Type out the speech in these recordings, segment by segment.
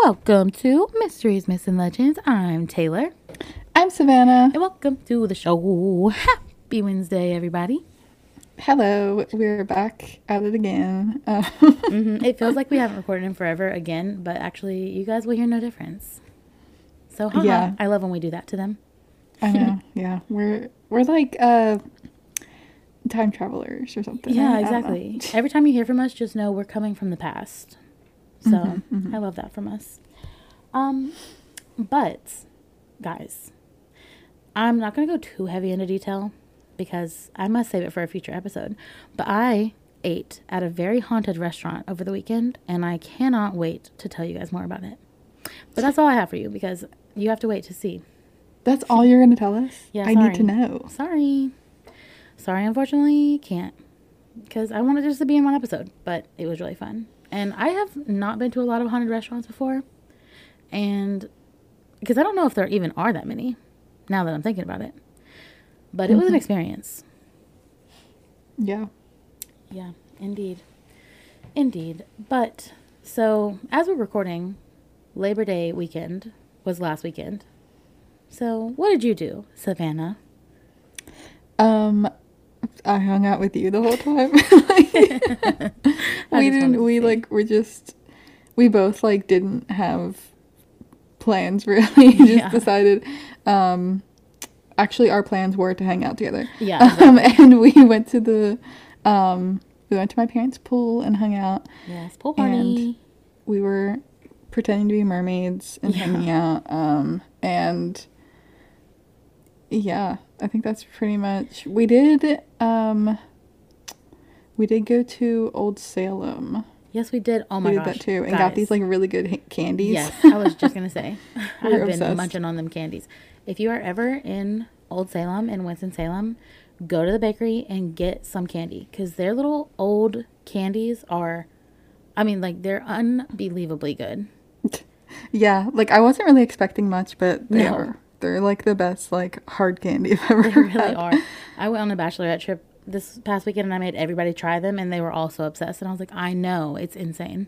Welcome to Mysteries, Myths, and Legends. I'm Taylor. I'm Savannah. And welcome to the show. Happy Wednesday, everybody. Hello, we're back at it again. It feels like we haven't recorded in forever again, but actually, you guys will hear no difference. So, Yeah. I love when we do that to them. I know. Yeah, we're like time travelers or something. Yeah, exactly. Every time you hear from us, just know we're coming from the past. So, I love that from us. But, guys, I'm not going to go too heavy into detail because I must save it for a future episode. But I ate at a very haunted restaurant over the weekend, and I cannot wait to tell you guys more about it. But that's all I have for you because you have to wait to see. That's all you're going to tell us? Yeah, I need to know. Sorry, unfortunately, can't. Because I wanted just to be in one episode, but it was really fun. And I have not been to a lot of haunted restaurants before. And because I don't know if there even are that many, now that I'm thinking about it. But it was an experience. Yeah. Yeah, indeed. Indeed. But, so, as we're recording, Labor Day weekend was last weekend. So, what did you do, Savannah? I hung out with you the whole time. We both like didn't have plans really. Just decided, actually our plans were to hang out together. Yeah. Exactly. And we went to my parents' pool and hung out. Yes, pool party. And we were pretending to be mermaids and hanging out. And yeah, I think that's pretty much. We did go to Old Salem. Yes, we did. Oh my gosh. We did that too, and guys, got these like really good candies. Yes, I was just gonna say, I have been obsessed. munching on them candies. If you are ever in Old Salem in Winston-Salem, go to the bakery and get some candy because their little old candies are, they're unbelievably good. Yeah, like I wasn't really expecting much, but they are. They're like the best like hard candy I've ever had. They really are. I went on a bachelorette trip this past weekend and I made everybody try them and they were all so obsessed. And I was like, I know, it's insane.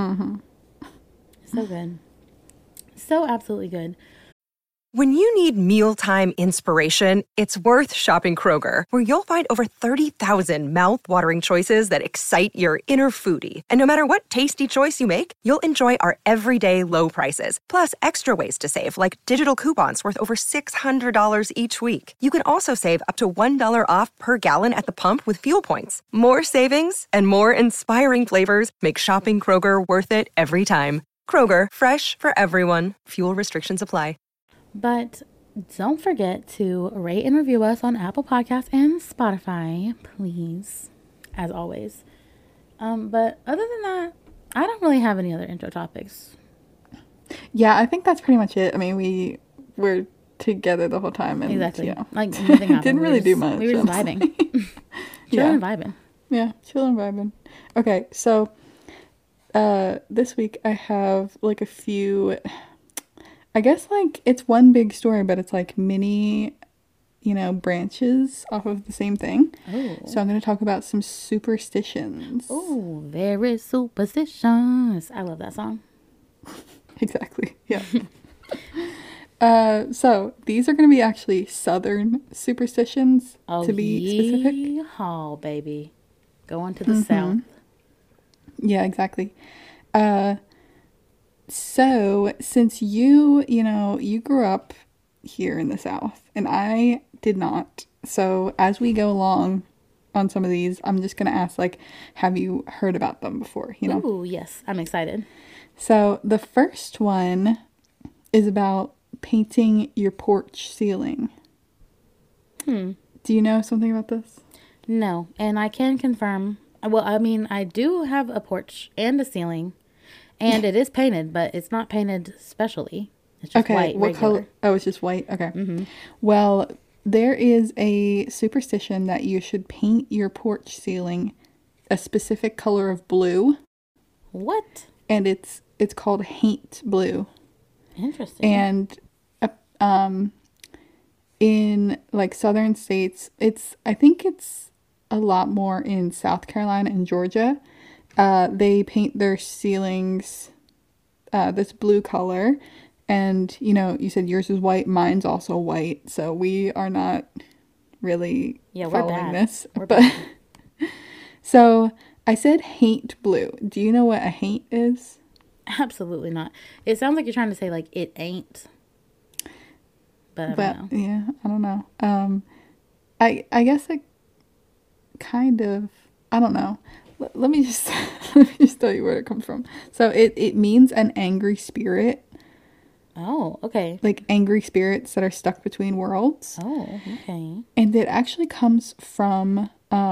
So good. So absolutely good. When you need mealtime inspiration, it's worth shopping Kroger, where you'll find over 30,000 mouth-watering choices that excite your inner foodie. And no matter what tasty choice you make, you'll enjoy our everyday low prices, plus extra ways to save, like digital coupons worth over $600 each week. You can also save up to $1 off per gallon at the pump with fuel points. More savings and more inspiring flavors make shopping Kroger worth it every time. Kroger, fresh for everyone. Fuel restrictions apply. But don't forget to rate and review us on Apple Podcasts and Spotify, please, as always. But other than that, I don't really have any other intro topics. Yeah, I think that's pretty much it. I mean, we were together the whole time. And, exactly. You know, like, nothing happened. Didn't really do much. We were just vibing. Chilling and vibing. Yeah, chilling and vibing. Okay, so this week I have like a few... I guess, like, it's one big story, but it's, like, mini, branches off of the same thing. Oh. So I'm going to talk about some superstitions. Oh, very superstitious. I love that song. Exactly, yeah. So these are going to be actually Southern superstitions, to be specific. Oh, baby. Going to the South. Yeah, exactly. So, since you grew up here in the South, and I did not. So, as we go along on some of these, I'm just going to ask, like, have you heard about them before, Ooh, yes. I'm excited. So, the first one is about painting your porch ceiling. Do you know something about this? No, and I can confirm. Well, I mean, I do have a porch and a ceiling. And it is painted, but it's not painted specially. It's just white, what regular. color? Oh, it's just white. Okay. Well, there is a superstition that you should paint your porch ceiling a specific color of blue. What? And it's called haint blue. Interesting. And in like southern states, I think it's a lot more in South Carolina and Georgia. They paint their ceilings this blue color. And, you know, you said yours is white. Mine's also white. So we are not really Yeah, we're following bad. this. We're But bad. so I said haint blue. Do you know what a haint is? Absolutely not. It sounds like you're trying to say like it ain't. But I don't know. Yeah, I don't know. I guess it kind of, I don't know. Let me just let me just tell you where it comes from. So it means an angry spirit, Oh, okay. like angry spirits that are stuck between worlds. Oh, okay. And it actually comes from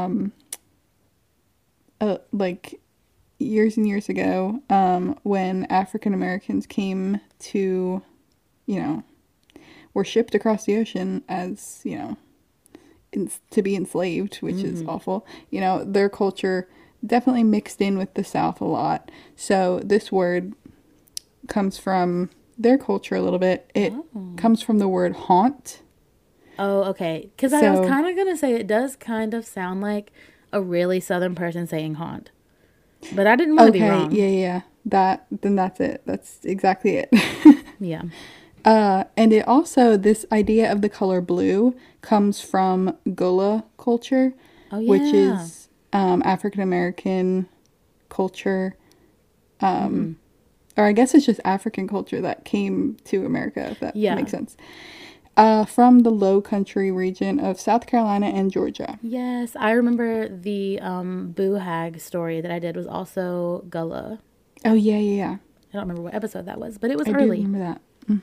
like years and years ago, when African Americans came to, you know, were shipped across the ocean as, you know, to be enslaved, which is awful. You know, their culture definitely mixed in with the South a lot. So this word comes from their culture a little bit. It comes from the word haunt. Oh, okay. Because I was So- kind of going to say it does kind of sound like a really Southern person saying haunt. But I didn't want to be wrong. Yeah. Then that's it. That's exactly it. Yeah. And it also, this idea of the color blue comes from Gullah culture, Oh, yeah. which is African American culture. Or I guess it's just African culture that came to America, if that Yeah. makes sense. From the Low Country region of South Carolina and Georgia. Yes, I remember the Boo Hag story that I did was also Gullah. Oh, yeah. I don't remember what episode that was, but it was I do early. remember that.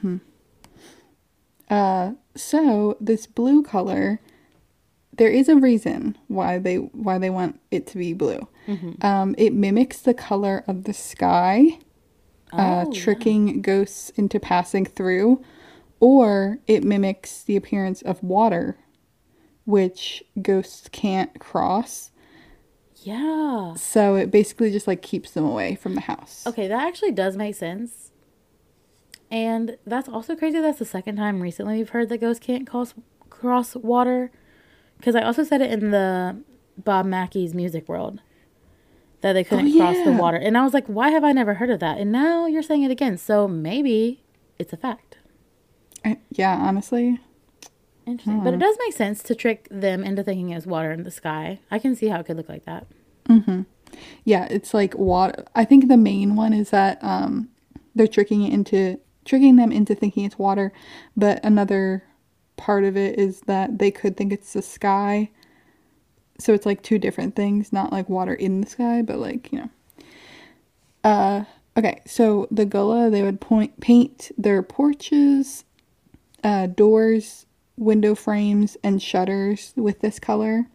So this blue color, there is a reason why they want it to be blue. It mimics the color of the sky, Oh, tricking ghosts into passing through, or it mimics the appearance of water, which ghosts can't cross. Yeah. So it basically just like keeps them away from the house. Okay, that actually does make sense. And that's also crazy. That's the second time recently we've heard that ghosts can't cross water. Because I also said it in the Bob Mackey's Music World that they couldn't cross the yeah. water. And I was like, why have I never heard of that? And now you're saying it again. So maybe it's a fact. Yeah, honestly. Interesting. But it does make sense to trick them into thinking it was water in the sky. I can see how it could look like that. Yeah, it's like water. I think the main one is that they're tricking them into thinking it's water, but another part of it is that they could think it's the sky. So it's like two different things, not like water in the sky, but like, you know. Okay, so the Gullah, they would paint their porches, doors, window frames, and shutters with this color.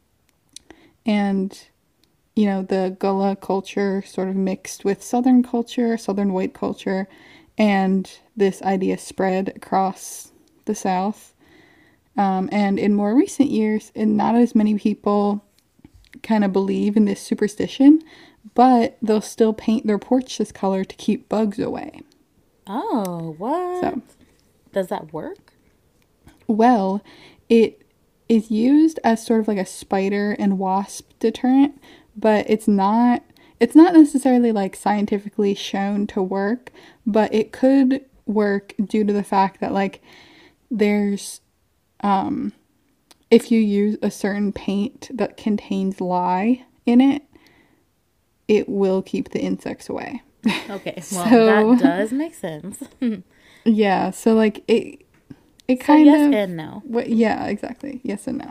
And, you know, the Gullah culture sort of mixed with Southern culture, Southern white culture, and this idea spread across the South. And in more recent years, and not as many people kind of believe in this superstition, but they'll still paint their porch this color to keep bugs away. Oh, what? So, Does that work? well, it is used as sort of like a spider and wasp deterrent, but it's not necessarily like scientifically shown to work, but it could work due to the fact that like there's if you use a certain paint that contains lye in it, it will keep the insects away. Okay, well, So- that does make sense. Yeah, so like it So kind yes of and no. yeah, exactly. Yes and no.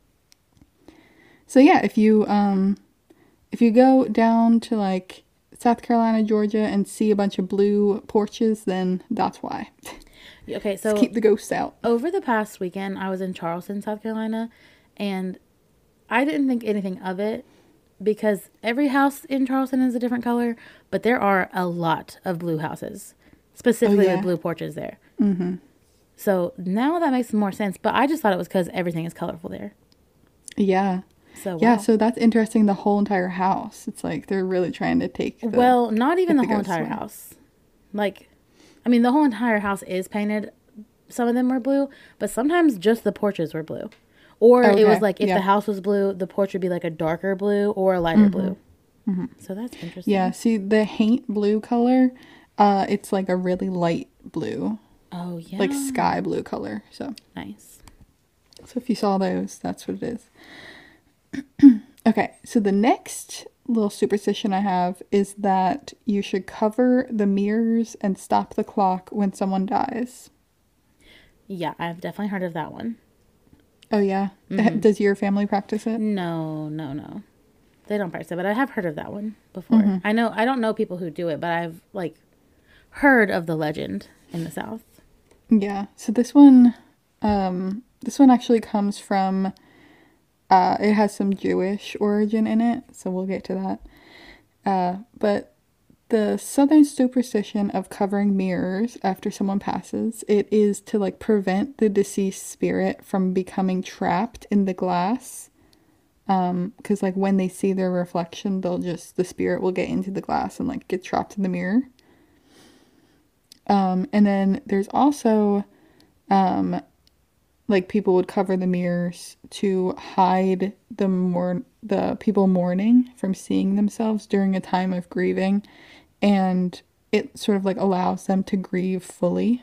So yeah, if you go down to like South Carolina, Georgia and see a bunch of blue porches, then that's why. Okay, so Just keep the ghosts out. over the past weekend, I was in Charleston, South Carolina, and I didn't think anything of it because every house in Charleston is a different color, but there are a lot of blue houses, specifically yeah. with blue porches there. Mm-hmm. So now that makes more sense, but I just thought it was because everything is colorful there. Yeah. So Yeah, wow. so that's interesting. The whole entire house. It's like they're really trying to take the, Well, not even the the whole ghosts entire away. house. Like, I mean, the whole entire house is painted. Some of them were blue, but sometimes just the porches were blue. Or it was Okay, like if yeah. the house was blue, the porch would be like a darker blue or a lighter blue. So that's interesting. Yeah, see the haint blue color, It's like a really light blue, Oh, yeah. like sky blue color. So Nice. if you saw those, that's what it is. Okay, so the next little superstition I have is that you should cover the mirrors and stop the clock when someone dies. Yeah, I've definitely heard of that one. Oh yeah. Does your family practice it? No, no, no. They don't practice it, but I have heard of that one before. I don't know people who do it, but I've like heard of the legend in the South. Yeah. So this one actually comes from it has some Jewish origin in it, so we'll get to that. But the Southern superstition of covering mirrors after someone passes, it is to like prevent the deceased spirit from becoming trapped in the glass. Because like when they see their reflection, the spirit will get into the glass and like get trapped in the mirror. And then there's also like people would cover the mirrors to hide the people mourning from seeing themselves during a time of grieving, and it sort of like allows them to grieve fully.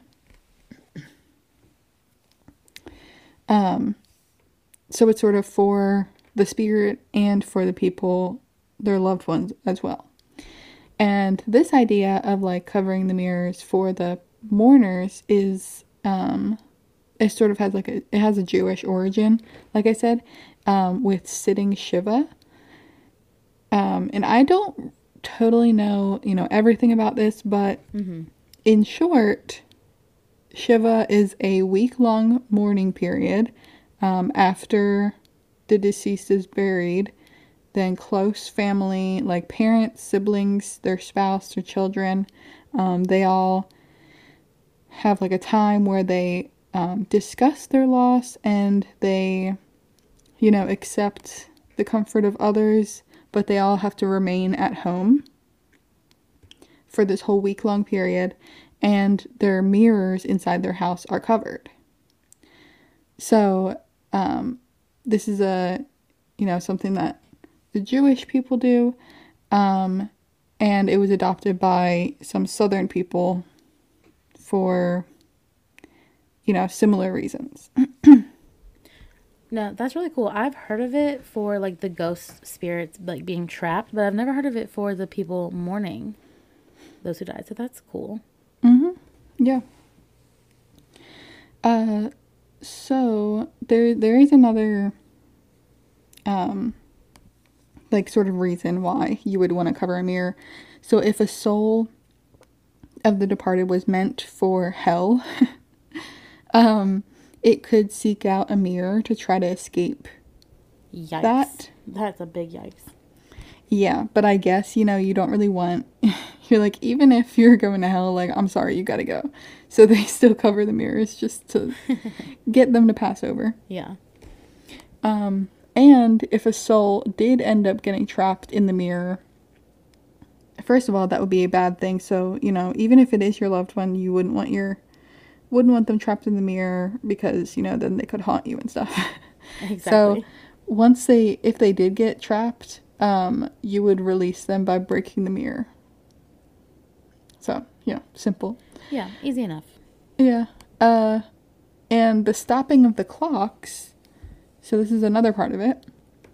So it's sort of for the spirit and for the people, their loved ones as well. And this idea of like covering the mirrors for the mourners is it sort of has like it has a Jewish origin, like I said, with sitting Shiva. And I don't totally know, everything about this, but in short, Shiva is a week-long mourning period after the deceased is buried. Then close family, like parents, siblings, their spouse, their children, they all have like a time where they discuss their loss, and they, accept the comfort of others, but they all have to remain at home for this whole week-long period, and their mirrors inside their house are covered. So this is something that the Jewish people do, and it was adopted by some Southern people for similar reasons. No, that's really cool. I've heard of it for like the ghost spirits like being trapped, but I've never heard of it for the people mourning those who died. So that's cool. Yeah. So there is another like sort of reason why you would want to cover a mirror. So if a soul of the departed was meant for hell, it could seek out a mirror to try to escape. Yikes. That's a big yikes. Yeah, but I guess, you don't really want, you're like, even if you're going to hell, like, I'm sorry, you gotta go. So they still cover the mirrors just to get them to pass over. Yeah. And if a soul did end up getting trapped in the mirror, first of all, that would be a bad thing. So, even if it is your loved one, you wouldn't want them trapped in the mirror, because, then they could haunt you and stuff. Exactly. So if they did get trapped, you would release them by breaking the mirror. So, simple. Yeah, easy enough. Yeah. And the stopping of the clocks, so this is another part of it.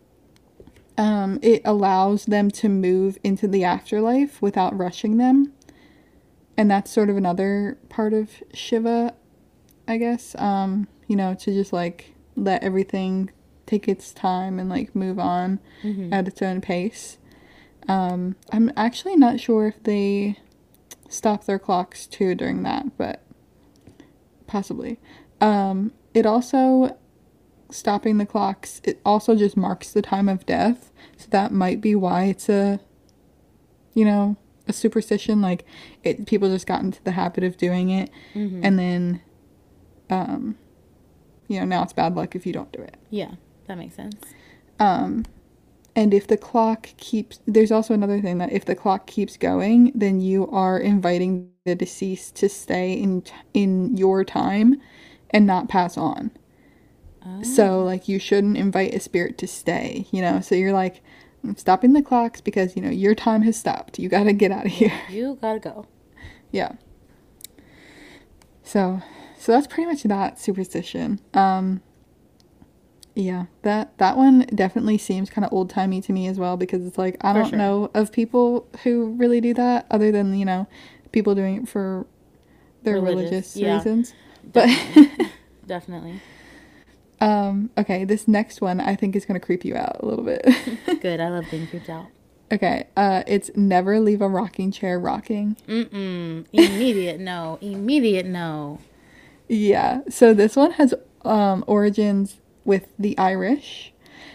It allows them to move into the afterlife without rushing them. And that's sort of another part of Shiva, I guess. To just like let everything take its time and like move on at its own pace. I'm actually not sure if they stop their clocks too during that, but possibly. It also, stopping the clocks, it also just marks the time of death. So that might be why it's a superstition. Like people just got into the habit of doing it, and then now it's bad luck if you don't do it. Yeah, that makes sense. And if the clock there's also another thing, that if the clock keeps going, then you are inviting the deceased to stay in your time and not pass on. So like you shouldn't invite a spirit to stay, so you're like, I'm stopping the clocks because your time has stopped, you gotta get out of here. You gotta go. Yeah. So that's pretty much that superstition. Yeah, that one definitely seems kind of old-timey to me as well, because it's like I For don't sure. know of people who really do that other than, people doing it for their religious Yeah, reasons. But definitely. Definitely. okay, this next one I think is going to creep you out a little bit. Good. I love being creeped out. Okay, it's never leave a rocking chair rocking. Immediate no. Immediate no. Yeah, so this one has origins with the Irish.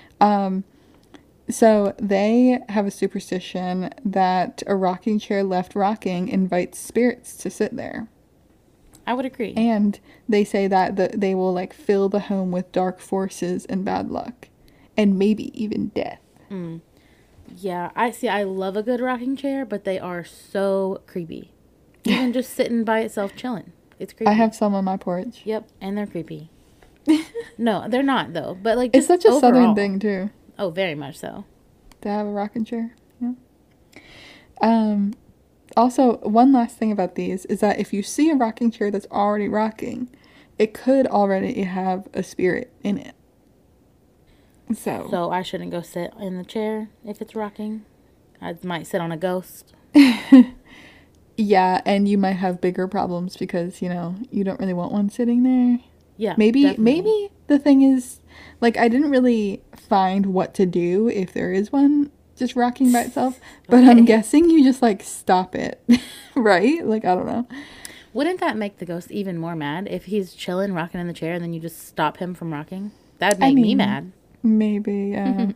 So they have a superstition that a rocking chair left rocking invites spirits to sit there. I would agree. And they say that they will like fill the home with dark forces and bad luck, and maybe even death. Yeah, I love a good rocking chair, but they are so creepy. Even just sitting by itself chilling. It's creepy. I have some on my porch. Yep, and they're creepy. No, they're not though. But like It's just such a southern overall. thing too, Oh, very much so. to have a rocking chair. Yeah. Also, one last thing about these is that if you see a rocking chair that's already rocking, it could already have a spirit in it. So I shouldn't go sit in the chair if it's rocking. I might sit on a ghost. Yeah, and you might have bigger problems because, you don't really want one sitting there. Yeah. Maybe definitely. the thing is, like, I didn't really find what to do if there is one just rocking by itself, but I'm Okay. guessing you just like stop it, right? Like, I don't know. Wouldn't that make the ghost even more mad if he's chilling, rocking in the chair, and then you just stop him from rocking? That would make me mean, mad. Maybe, yeah.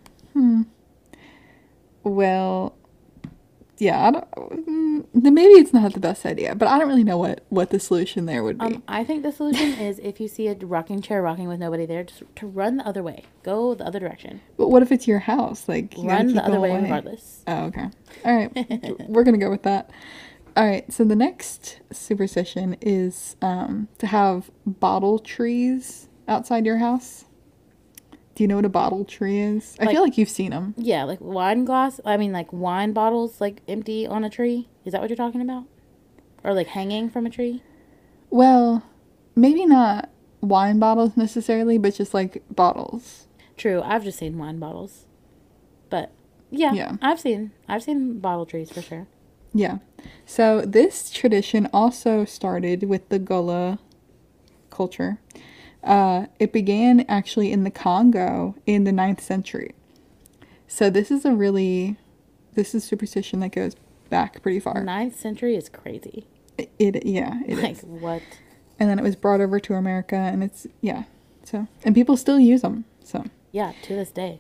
Well, yeah, I don't. Maybe it's not the best idea, but I don't really know what the solution there would be. I think the solution is if you see a rocking chair rocking with nobody there, just to run the other way. Go the other direction. But what if it's your house? Like, you gotta Run keep the other going way away. regardless. Oh, okay. All right. We're gonna go with that. All right. So the next superstition is to have bottle trees outside your house. Do you know what a bottle tree is? I feel like you've seen them. Yeah, like wine bottles, like empty on a tree. Is that what you're talking about? Or like hanging from a tree? Well, maybe not wine bottles necessarily, but just like bottles. True, I've just seen wine bottles. But yeah, Yeah. I've seen bottle trees for sure. Yeah. So this tradition also started with the Gullah culture. It began actually in the Congo in the 9th century. So this is superstition that goes back pretty far. 9th century is crazy. It Like is. what? And then it was brought over to America, and it's So, and people still use them. So, Yeah, to this day.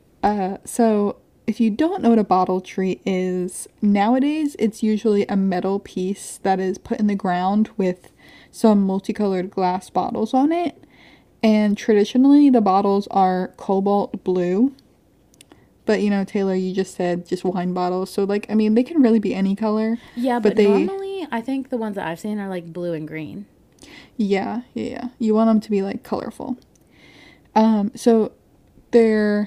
so if you don't know what a bottle tree is, nowadays it's usually a metal piece that is put in the ground with some multicolored glass bottles on it. And traditionally, the bottles are cobalt blue. But, Taylor, you just said just wine bottles. So, like, I mean, they can really be any color. Yeah, but normally I think the ones that I've seen are like blue and green. Yeah. You want them to be, like, colorful. So, they're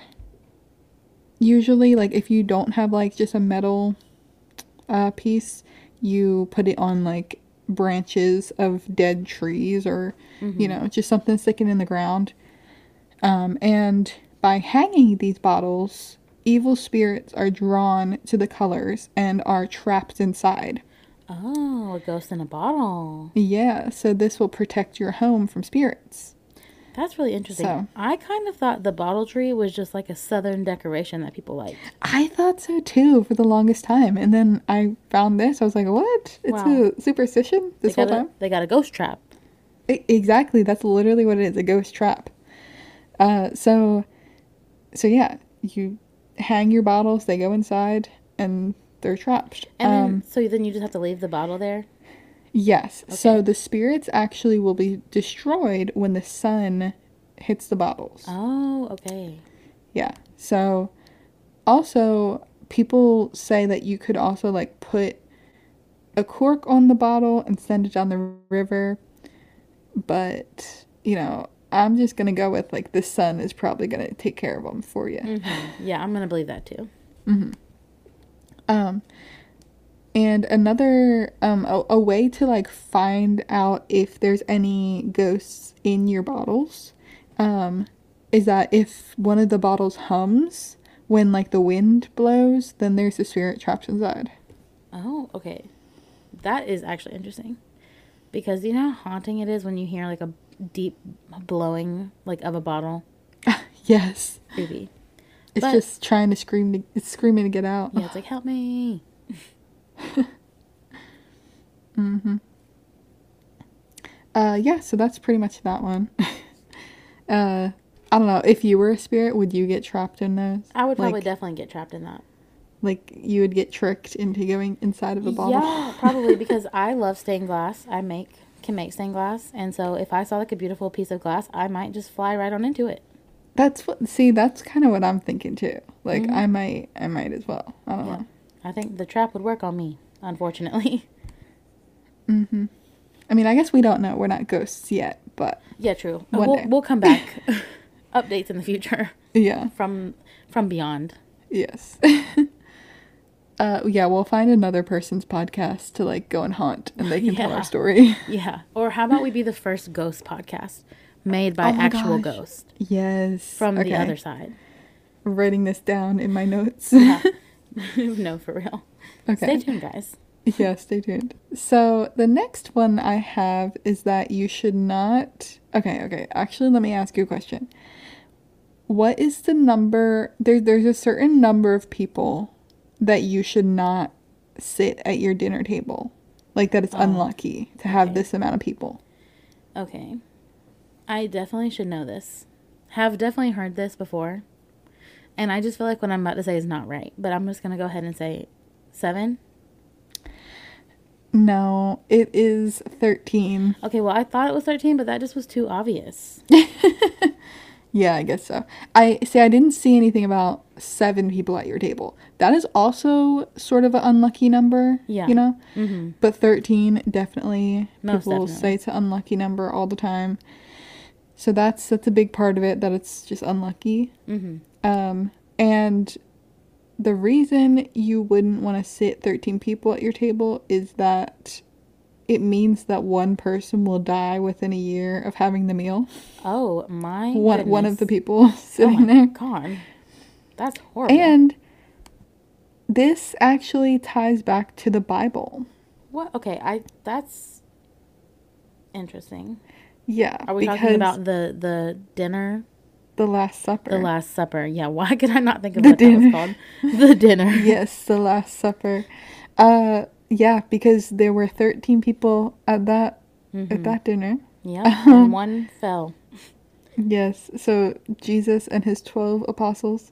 usually, like, if you don't have, like, just a metal piece, you put it on, like, branches of dead trees or just something sticking in the ground, and by hanging these bottles, evil spirits are drawn to the colors and are trapped inside. Oh, a ghost in a bottle. Yeah, so this will protect your home from spirits. That's really interesting. So- I kind of thought the bottle tree was just like a southern decoration that people liked. I thought so too for the longest time, and then I found this. I was like, what? It's Wow. a superstition this whole time? They got a ghost trap. Exactly, that's literally what it is, a ghost trap. So yeah, you hang your bottles, they go inside, and they're trapped. And then you just have to leave the bottle there? Yes, so the spirits actually will be destroyed when the sun hits the bottles. Oh, okay. Yeah, so also people say that you could also like put a cork on the bottle and send it down the river, but I'm just gonna go with like the sun is probably gonna take care of them for you. Yeah, I'm going to believe that too. And another a way to like find out if there's any ghosts in your bottles is that if one of the bottles hums when like the wind blows, then there's a spirit trapped inside. Oh, okay. That is actually interesting. Because you know how haunting it is when you hear like a deep blowing like of a bottle? Yes. Creepy. It's But- just trying to scream it's screaming to get out. Yeah, it's like, help me. Yeah, so that's pretty much that one. I don't know, if you were a spirit, would you get trapped in those? I would probably like, definitely get trapped in that. like you would get tricked into going inside of a bottle. Yeah, probably because I love stained glass. Can make stained glass, and so if I saw like a beautiful piece of glass, I might just fly right on into it. That's kind of what I'm thinking too. Like I might as well. I don't know. I think the trap would work on me, unfortunately. I mean, I guess we don't know. We're not ghosts yet, but Yeah, true. One day. We'll come back. Updates in the future yeah. from beyond. Yes. Yeah, we'll find another person's podcast to like go and haunt and they can tell Yeah. our story. Yeah. Or how about we be the first ghost podcast made by Oh my actual gosh. ghosts Yes. from the Okay. other side. Writing this down in my notes. Yeah. No, for real. Okay. Stay tuned, guys. Yeah, stay tuned. So the next one I have is that you should not. Okay. Actually, let me ask you a question. What is the number? There's a certain number of people that you should not sit at your dinner table. Like that it's unlucky to have okay. this amount of people. Okay. I definitely should know this. Have definitely heard this before. And I just feel like what I'm about to say is not right. But I'm just going to go ahead and say 7. No, it is 13. Okay, well, I thought it was 13, but that just was too obvious. Yeah, I guess so. I didn't see anything about 7 people at your table. That is also sort of an unlucky number, Yeah. you know? Mm-hmm. But 13, definitely. Most People definitely. say it's an unlucky number all the time. So that's a big part of it, that it's just unlucky. Mm-hmm. And the reason you wouldn't want to sit 13 people at your table is that it means that one person will die within a year of having the meal. Oh, my One of the goodness. people Oh, sitting my there. God. That's horrible. And this actually ties back to the Bible. What? Okay, that's interesting. Yeah. Are we talking because about the dinner? the Last Supper? The Last Supper. Yeah, why could I not think of The what that dinner. was called? The dinner. Yes, the Last Supper. Yeah, because there were 13 people at that dinner. Yeah, and one fell. Yes, so Jesus and his 12 apostles.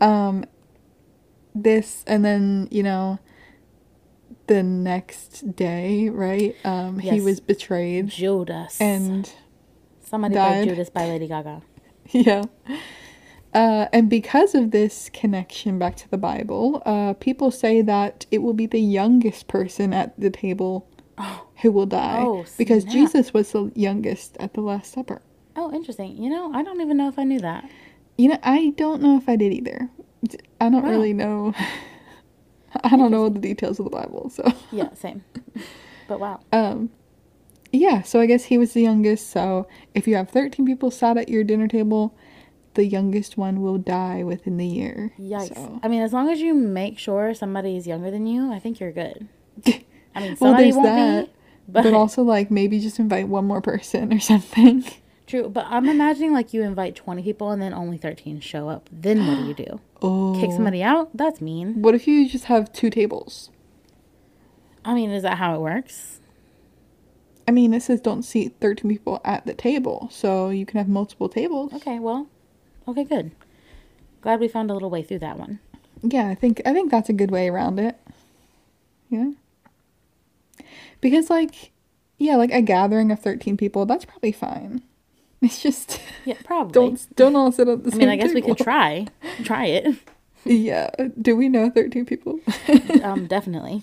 This, and then, you know, the next day, right? He Yes. was betrayed Judas. and Somebody died. played Judas by Lady Gaga. yeah. And because of this connection back to the Bible, people say that it will be the youngest person at the table who will die. Oh, because snap. Jesus was the youngest at the Last Supper. Oh, interesting. You know, I don't even know if I knew that. You know, I don't know if I did either. I don't Wow. really know. I don't know the details of the Bible, so. Yeah, same. But wow. Yeah, so I guess he was the youngest, so if you have 13 people sat at your dinner table, the youngest one will die within the year. Yikes. So. I mean, as long as you make sure somebody's younger than you, I think you're good. I mean, Well, somebody there's won't that, be, but also, like, maybe just invite one more person or something. true. But I'm imagining like you invite 20 people and then only 13 show up. Then what do you do? Oh. Kick somebody out? That's mean. What if you just have 2 tables? I mean, is that how it works? I mean, it says don't seat 13 people at the table, so you can have multiple tables. Okay, well, okay, good. Glad we found a little way through that one. Yeah, I think that's a good way around it. Yeah. Because like a gathering of 13 people, that's probably fine. It's just Yeah, probably. don't all sit at the I same mean, I guess we table. could try it. Yeah. Do we know 13 people? Definitely.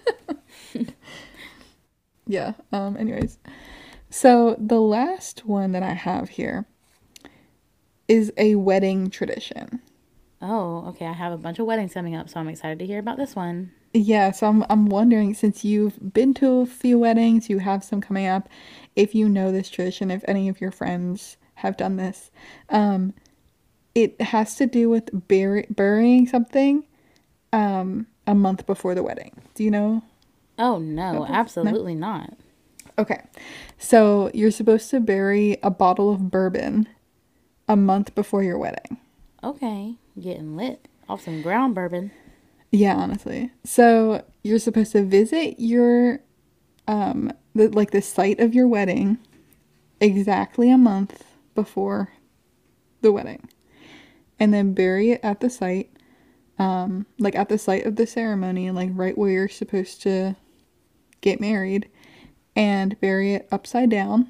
Yeah. Anyways. So the last one that I have here is a wedding tradition. Oh, okay. I have a bunch of weddings coming up, so I'm excited to hear about this one. Yeah, so I'm wondering, since you've been to a few weddings, you have some coming up, if you know this tradition, if any of your friends have done this. Um, it has to do with burying something a month before the wedding. Do you know Oh no, about this? No? absolutely not. Okay. So you're supposed to bury a bottle of bourbon a month before your wedding. Okay, getting lit off some ground bourbon. Yeah, honestly. So you're supposed to visit your the site of your wedding exactly a month before the wedding, and then bury it at the site, like at the site of the ceremony, like right where you're supposed to get married, and bury it upside down.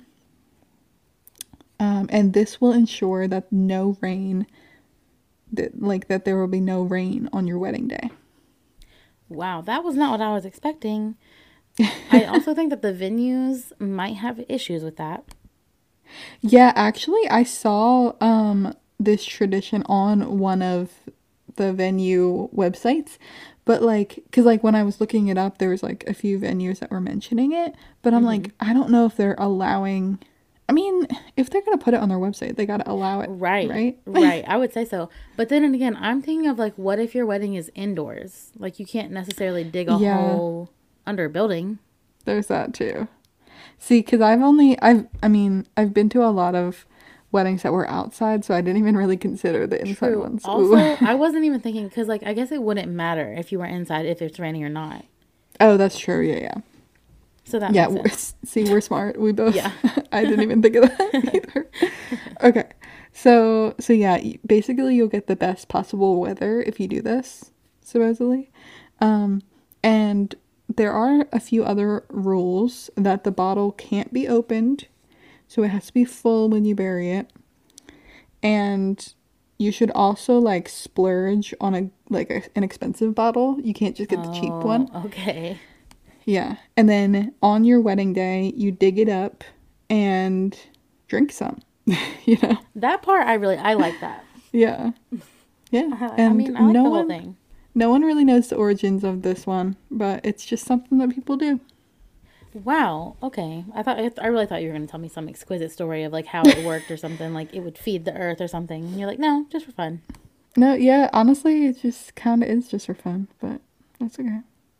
And this will ensure that no rain, that there will be no rain on your wedding day. Wow, that was not what I was expecting. I also think that the venues might have issues with that. Yeah, actually, I saw this tradition on one of the venue websites, but like, cause like when I was looking it up, there was like a few venues that were mentioning it, but I'm like, I don't know if they're allowing. I mean, if they're gonna put it on their website, they gotta allow it, Right, right? right. I would say so. But then again, I'm thinking of like, what if your wedding is indoors? Like, you can't necessarily dig a Yeah, hole under a building. there's that too. See, cause I mean, I've been to a lot of weddings that were outside, so I didn't even really consider the inside True. ones. Ooh. Also, I wasn't even thinking because, like, I guess it wouldn't matter if you were inside if it's raining or not. Oh, that's true. Yeah, yeah. So that Yeah, makes sense. see, we're smart. We both. Yeah. I didn't even think of that either. Okay, so yeah, basically you'll get the best possible weather if you do this, supposedly. And there are a few other rules that the bottle can't be opened, so it has to be full when you bury it, and you should also like splurge on an expensive bottle. You can't just get the cheap one. Oh, okay. Yeah. And then on your wedding day, you dig it up and drink some. You know? That part, I like that. Yeah. Yeah. I And mean, I like no the whole one thing. no one really knows the origins of this one, but it's just something that people do. Wow. Okay. I really thought you were going to tell me some exquisite story of like how it worked or something, like it would feed the earth or something. And you're like, no, just for fun. No, yeah, honestly, it just kind of is just for fun, but that's okay.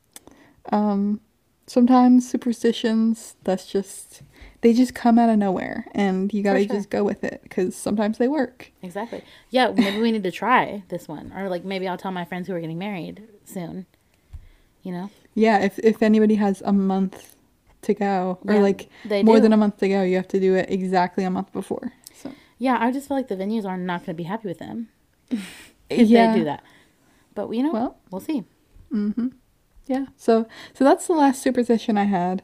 Sometimes superstitions, they just come out of nowhere and you For gotta sure. just go with it because sometimes they work. Exactly. Yeah. Maybe we need to try this one, or like maybe I'll tell my friends who are getting married soon. You know. Yeah, if anybody has a month to go, or Yeah, like they more do. than a month to go, you have to do it exactly a month before. So Yeah, I just feel like the venues are not going to be happy with them if they yeah, do that. But you know, well, we'll see. yeah. So that's the last superstition I had.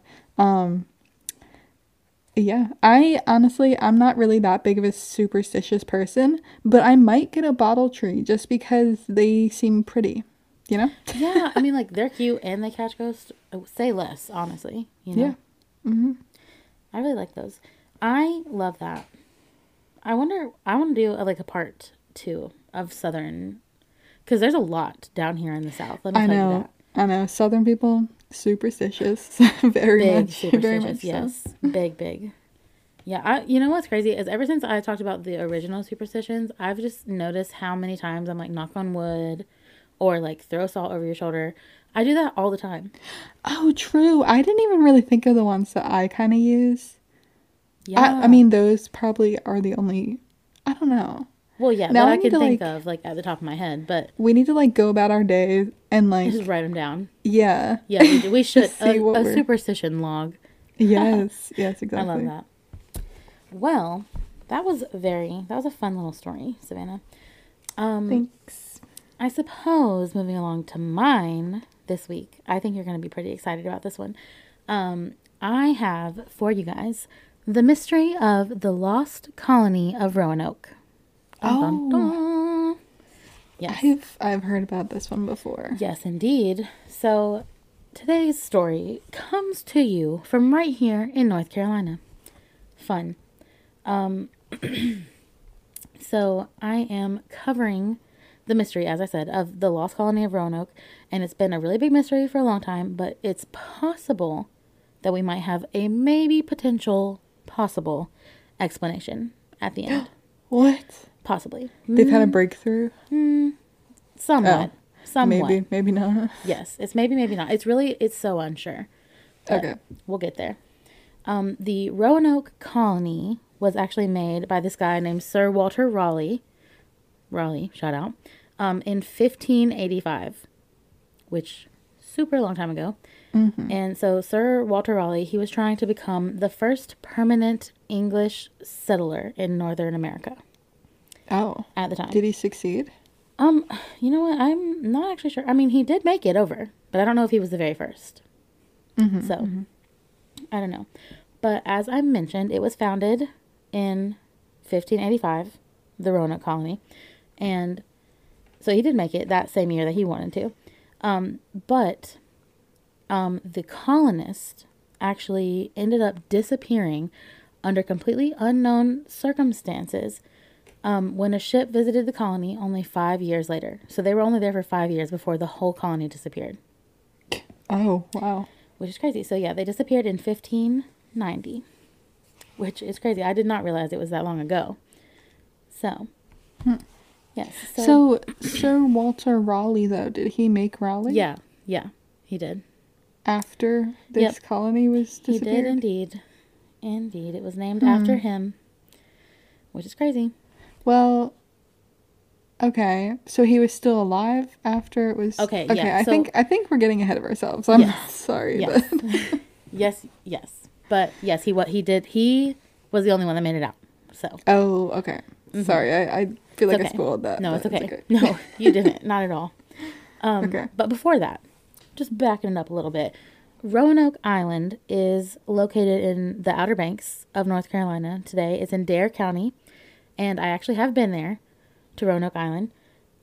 Yeah, I honestly I'm not really that big of a superstitious person, but I might get a bottle tree just because they seem pretty, you know? Yeah, I mean, like they're cute and they catch ghosts. Say less, honestly. You know, Yeah. I really like those. I love that. I wonder. I want to do like a part two of Southern, because there's a lot down here in the South. Let me I tell you know. that. I know. Southern people superstitious, very Big much, very superstitious, much so. yes. Big, big. Yeah, you know what's crazy is ever since I talked about the original superstitions, I've just noticed how many times I'm like knock on wood or like throw salt over your shoulder. I do that all the time. Oh, true. I didn't even really think of the ones that I kind of use. I Yeah. mean, those probably are the only. I don't know. Well, yeah, Now that I I need can to think like. of like at the top of my head, but We need to like go about our day and like. just write them down. Yeah. Yeah, we do. We should. Just see what A we're. superstition log. Yes. Yes. I love Exactly. that. Well, that was a fun little story, Savannah. Thanks. I suppose moving along to mine this week, I think you're going to be pretty excited about this one. I have for you guys the mystery of the lost colony of Roanoke. Dun, dun, Oh, dun. Yes, I've heard about this one before. yes, indeed. So today's story comes to you from right here in North Carolina. Fun. So I am covering the mystery, as I said, of the lost colony of Roanoke. And it's been a really big mystery for a long time, but it's possible that we might have a maybe potential possible explanation at the end. What? Possibly. They've had a breakthrough? Somewhat. Somewhat. Maybe not. Yes. It's maybe not. It's so unsure. But Okay. we'll get there. The Roanoke colony was actually made by this guy named Sir Walter Raleigh. Raleigh, shout out. In 1585, which super long time ago. And so Sir Walter Raleigh, he was trying to become the first permanent English settler in Northern America Oh. at the time. Did he succeed? You know what? I'm not actually sure. I mean, he did make it over, but I don't know if he was the very first. So, I don't know. But as I mentioned, it was founded in 1585, the Roanoke colony. And so he did make it that same year that he wanted to. But the colonists actually ended up disappearing under completely unknown circumstances when a ship visited the colony only 5 years later. So they were only there for 5 years before the whole colony disappeared. Oh, wow. Which is crazy. So yeah, they disappeared in 1590, which is crazy. I did not realize it was that long ago. So, yes. So, Sir Walter Raleigh, though, did he make Raleigh? Yeah, he did. After this colony was disappeared? He did indeed. Indeed. It was named after him, which is crazy. Well, okay. So he was still alive after it was... Okay, Okay, yeah, I think we're getting ahead of ourselves. I'm Yes. sorry, Yes. but... yes. But yes, he was the only one that made it out. So. Oh, okay. Sorry, I feel like It's I okay. spoiled that. No, but it's okay. No, you didn't. Not at all. Okay. But before that, just backing it up a little bit, Roanoke Island is located in the Outer Banks of North Carolina today. It's in Dare County, and I actually have been there to Roanoke Island.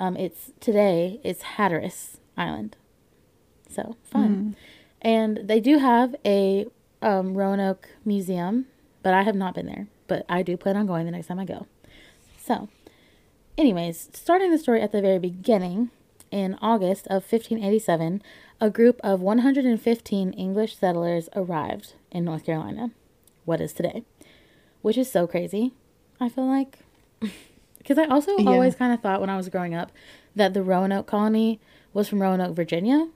It's Hatteras Island. So, fun. And they do have a Roanoke museum, but I have not been there. But I do plan on going the next time I go. So, anyways, starting the story at the very beginning, in August of 1587, a group of 115 English settlers arrived in North Carolina, what is today, which is so crazy, I feel like. Because I also always kind of thought when I was growing up that the Roanoke colony was from Roanoke, Virginia.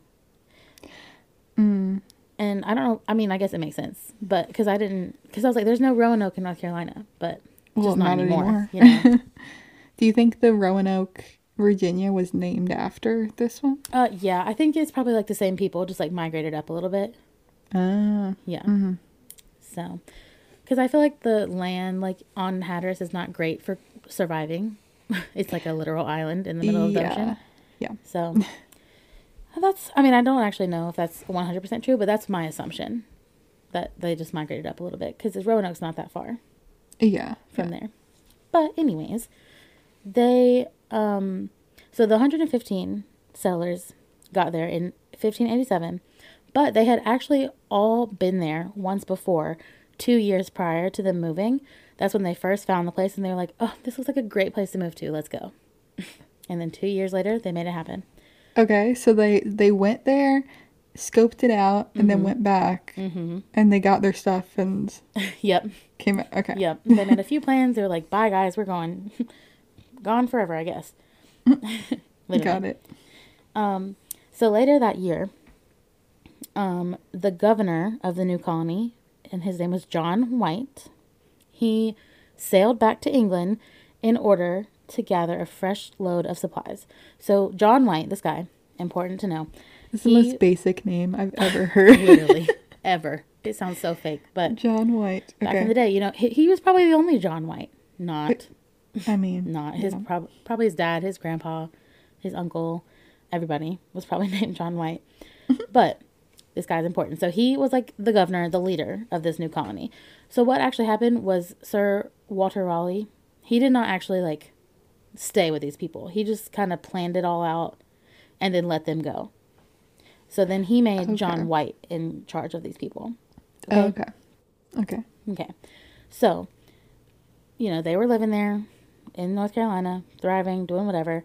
And I don't know, I mean, I guess it makes sense, but because I was like, there's no Roanoke in North Carolina, but just not anymore. You know? Do you think the Roanoke, Virginia was named after this one? Yeah, I think it's probably like the same people, just like migrated up a little bit. Yeah. So, because I feel like the land like on Hatteras is not great for surviving. It's like a literal island in the middle of the ocean. Yeah. So, I mean, I don't actually know if that's 100% true, but that's my assumption that they just migrated up a little bit because Roanoke's not that far from there. But anyways, they, so the 115 settlers got there in 1587, but they had actually all been there once before, 2 years prior to them moving. That's when they first found the place and they were like, oh, this looks like a great place to move to. Let's go. And then 2 years later, they made it happen. Okay, so they went there, scoped it out, and then went back, and they got their stuff and Yep. came out. Okay. Yep. They made a few plans. They were like, bye, guys. We're going. Gone forever, I guess. Got it. So later that year, the governor of the new colony, and his name was John White, he sailed back to England in order to gather a fresh load of supplies. So John White, this guy, important to know. It's the most basic name I've ever heard. Literally, ever. It sounds so fake, but John White. back in the day, you know, he was probably the only John White. Not his probably his dad, his grandpa, his uncle, everybody was probably named John White. But this guy's important. So he was like the governor, the leader of this new colony. So what actually happened was Sir Walter Raleigh, he did not actually like stay with these people. He just kind of planned it all out and then let them go. So then he made John White in charge of these people. Okay. Okay. So, you know, they were living there in North Carolina, thriving, doing whatever.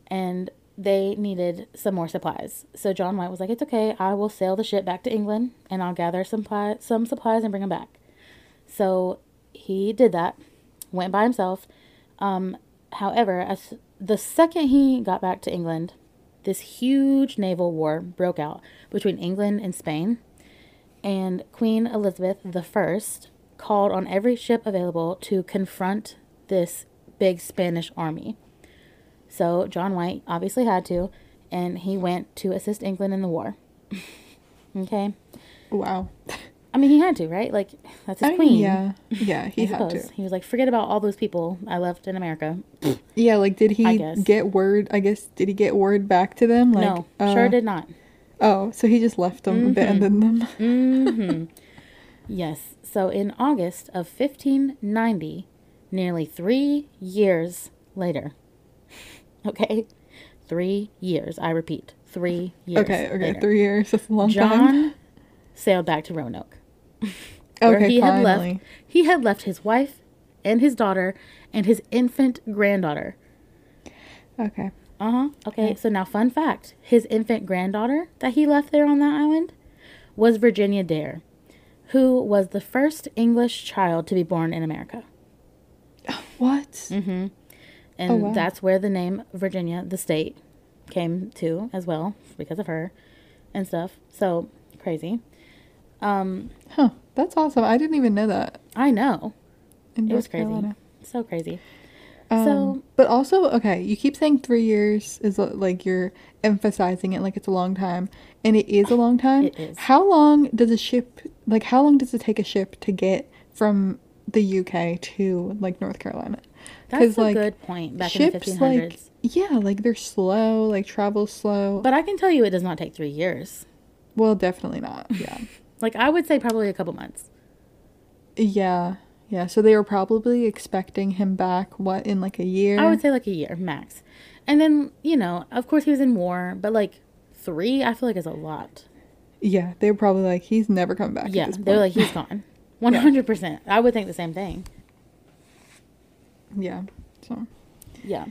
and they needed some more supplies. So John White was like, "It's okay. I will sail the ship back to England, and I'll gather some supplies and bring them back." So he did that, went by himself. However, as the second he got back to England, this huge naval war broke out between England and Spain, and Queen Elizabeth I called on every ship available to confront this big Spanish army. So John White obviously had to, and he went to assist England in the war. Okay? Wow. I mean, he had to, right? Like, that's his queen. Yeah. Yeah, he I had to. suppose. He was like, forget about all those people I left in America. Yeah, like, did I he guess. get word, did he get word back to them? Like, No, sure did not. Oh, so he just left them, abandoned them. Mm-hmm. Yes. So in August of 1590, nearly 3 years later, okay, 3 years, I repeat, 3 years Okay, later, 3 years, that's a long time. John sailed back to Roanoke. Where Okay, finally. He had left his wife and his daughter and his infant granddaughter. Okay. Okay, so now fun fact. His infant granddaughter that he left there on that island was Virginia Dare, who was the first English child to be born in America. What? And wow. that's where the name Virginia, the state, came to as well because of her and stuff. So, crazy. Huh. That's awesome. I didn't even know that. I know. In It was North crazy. Carolina. So crazy. But also, okay, you keep saying 3 years is like you're emphasizing it like it's a long time, and it is a long time. It is. How long does how long does it take a ship to get from the UK to like North Carolina? That's a good point back in the 1500s. Like, yeah, like they're slow, like travel slow. But I can tell you it does not take 3 years. Well, definitely not. Yeah. Like, I would say probably a couple months. Yeah. Yeah, so they were probably expecting him back, what, in like a year? I would say like a year max. And then, you know, of course he was in war, but like 3, I feel like is a lot. Yeah, they were probably like, he's never come back. Yeah, at this they were point. like, he's gone. 100%. I would think the same thing. Yeah, so. Yeah.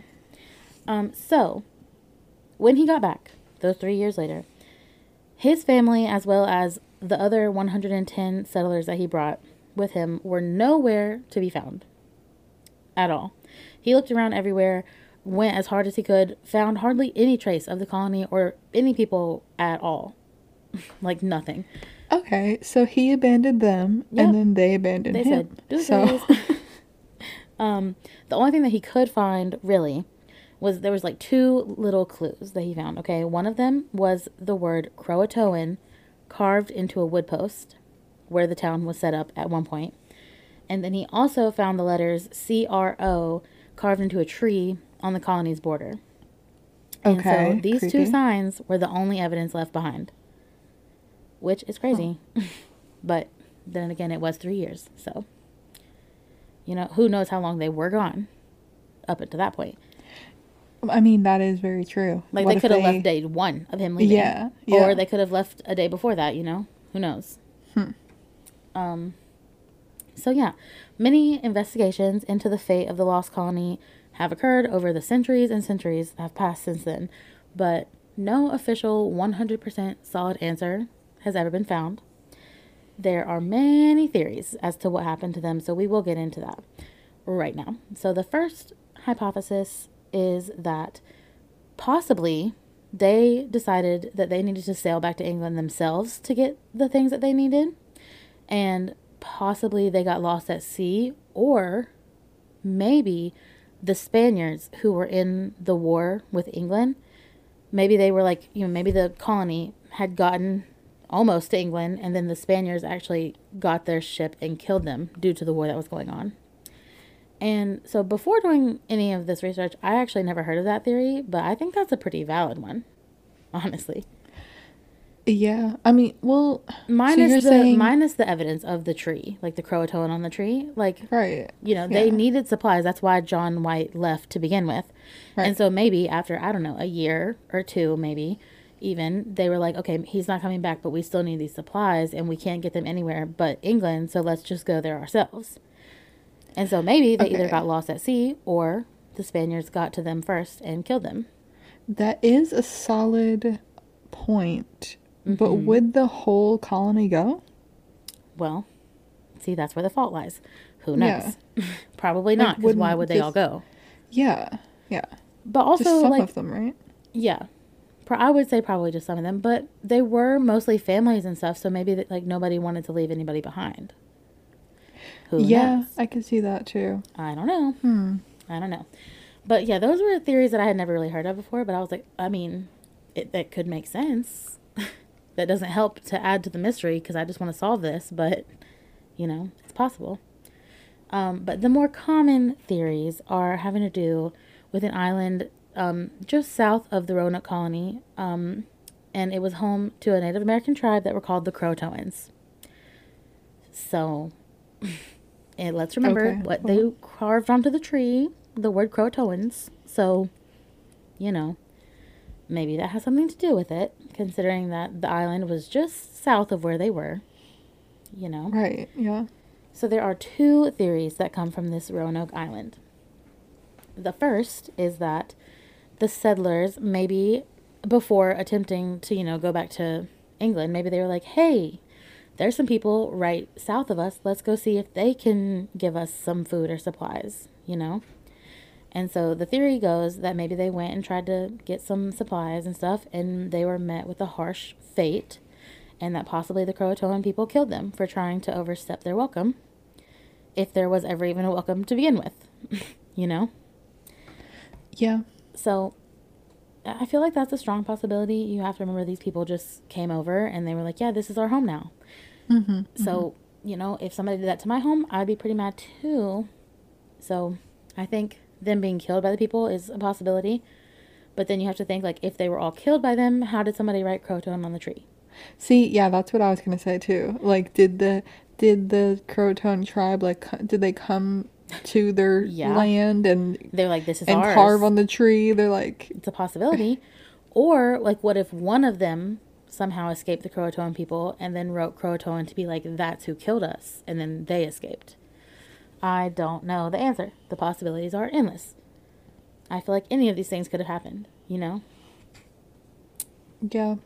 So, when he got back, those 3 years later, his family, as well as the other 110 settlers that he brought with him, were nowhere to be found. At all. He looked around everywhere, went as hard as he could, found hardly any trace of the colony or any people at all. Like, nothing. Okay, so he abandoned them, Yep. and then they abandoned They him. said, So, the only thing that he could find, really, was there was like 2 little clues that he found, okay? One of them was the word Croatoan carved into a wood post where the town was set up at one point. And then he also found the letters CRO carved into a tree on the colony's border. And okay, so these 2 creepy. signs were the only evidence left behind, which is crazy. But then again, it was 3 years. So, you know, who knows how long they were gone up until that point. I mean, that is very true. Like, What they if could have left day 1 of him leaving. Yeah, yeah. Or they could have left a day before that, you know? Who knows? So, yeah. Many investigations into the fate of the lost colony have occurred over the centuries and centuries that have passed since then. But no official 100% solid answer has ever been found. There are many theories as to what happened to them, so we will get into that right now. So the first hypothesis is that possibly they decided that they needed to sail back to England themselves to get the things that they needed, and possibly they got lost at sea, or maybe the Spaniards who were in the war with England, maybe they were like, you know, maybe the colony had gotten almost to England, and then the Spaniards actually got their ship and killed them due to the war that was going on. And so before doing any of this research, I actually never heard of that theory, but I think that's a pretty valid one, honestly. Yeah, I mean, well, Minus so you're minus the evidence of the tree, like the Croatoan on the tree. Like, right. you know, they Yeah. needed supplies. That's why John White left to begin with. Right. And so maybe after, I don't know, a year or 2, maybe even, they were like, okay, he's not coming back, but we still need these supplies and we can't get them anywhere but England, so let's just go there ourselves. And so maybe they either Okay. got lost at sea or the Spaniards got to them first and killed them. That is a solid point. But Mm-hmm. would the whole colony go? Well, see, that's where the fault lies. Who Yeah. knows? Probably Like, not, because why wouldn't would they all just- go? Yeah. Yeah. But Just also, some like, of them, right? yeah, I would say probably just some of them, but they were mostly families and stuff, so maybe like nobody wanted to leave anybody behind. Who Yeah, knows? I could see that too. I don't know. I don't know. But yeah, those were theories that I had never really heard of before, but I was like, I mean, that could make sense. That doesn't help to add to the mystery because I just want to solve this, but it's possible. But the more common theories are having to do with an island just south of the Roanoke colony, and it was home to a Native American tribe that were called the Croatoans. So, and let's remember Okay, what well. they carved onto the tree, the word Croatoans. So, maybe that has something to do with it, considering that the island was just south of where they were. Right, yeah. So there are two theories that come from this Roanoke Island. The first is that the settlers, maybe before attempting to, go back to England, maybe they were like, hey, there's some people right south of us. Let's go see if they can give us some food or supplies. And so the theory goes that maybe they went and tried to get some supplies and stuff, and they were met with a harsh fate, and that possibly the Croatoan people killed them for trying to overstep their welcome, if there was ever even a welcome to begin with, Yeah. So I feel like that's a strong possibility. You have to remember these people just came over and they were like, yeah, this is our home now. So, if somebody did that to my home, I'd be pretty mad too. So I think them being killed by the people is a possibility. But then you have to think, like, if they were all killed by them, how did somebody write Croatoan on the tree? See, yeah, that's what I was gonna say too. Like, did the Croatoan tribe did they come to their Yeah. land and They're like, this is and ours. carve on the tree? They're like, It's a possibility. Or, like, what if one of them somehow escaped the Croatoan people and then wrote Croatoan to be like, that's who killed us, and then they escaped? I don't know the answer. The possibilities are endless. I feel like any of these things could have happened, yeah, Yeah.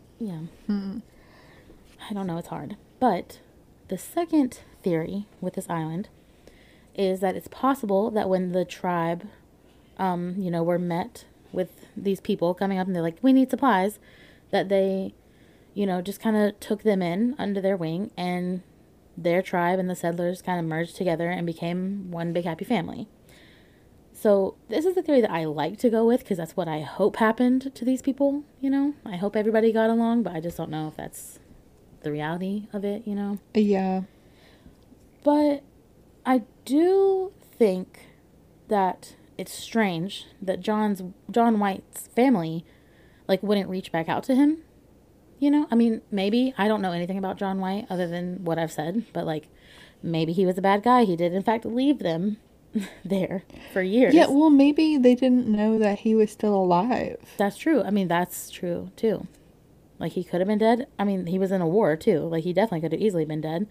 I don't know, it's hard. But the second theory with this island is that it's possible that when the tribe, were met with these people coming up and they're like, we need supplies, that they, just kind of took them in under their wing, and their tribe and the settlers kind of merged together and became one big happy family. So this is the theory that I like to go with because that's what I hope happened to these people, I hope everybody got along, but I just don't know if that's the reality of it. yeah, But I do think that it's strange that John White's family, like, wouldn't reach back out to him. I mean, maybe I don't know anything about John White other than what I've said, but like, maybe he was a bad guy. He did in fact leave them there for years. yeah. Well, maybe they didn't know that he was still alive. That's true. I mean, that's true too. Like, he could have been dead. I mean, he was in a war too. Like, he definitely could have easily been dead.